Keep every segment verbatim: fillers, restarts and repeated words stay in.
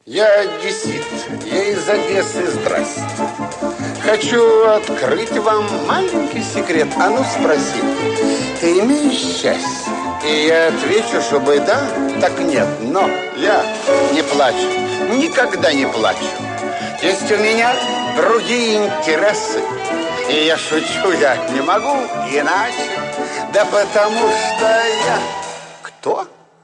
Я одессит, я из Одессы, здрасте. Хочу открыть вам маленький секрет. А ну спроси, ты имеешь счастье? И я отвечу, чтобы да, так нет. Но я не плачу, никогда не плачу. Есть у меня другие интересы. И я шучу, я не могу иначе. Да потому что я... Кто?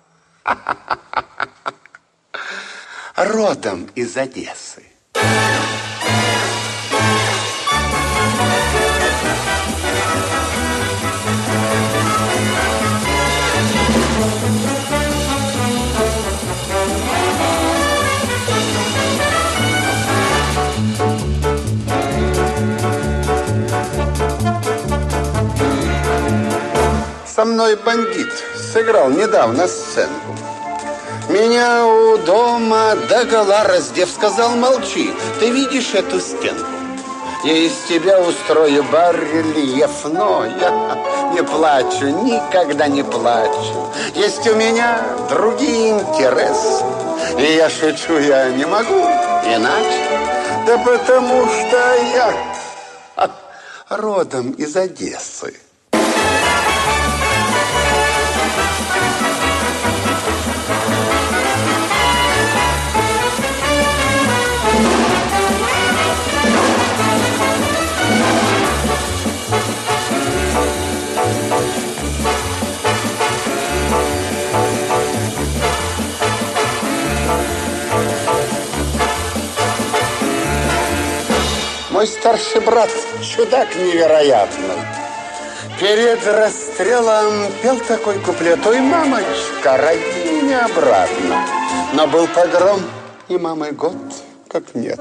Родом из Одессы. Со мной бандит сыграл недавно сценку. Меня у дома догола раздев, сказал: молчи, ты видишь эту стенку? Я из тебя устрою барельеф, но я не плачу, никогда не плачу. Есть у меня другие интересы, и я шучу, я не могу иначе. Да потому что я родом из Одессы. Мой старший брат, чудак невероятный, перед расстрелом пел такой куплет: ой, мамочка, роди меня обратно. Но был погром, и мамы год как нет.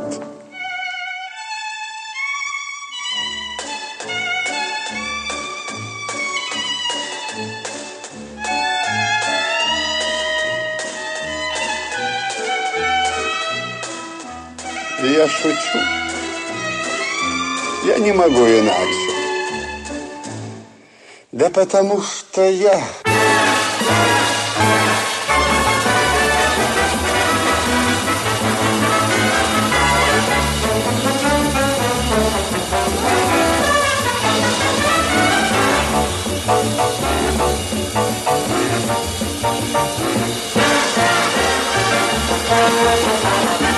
И я шучу. Я не могу иначе. Да потому что я... Thank you.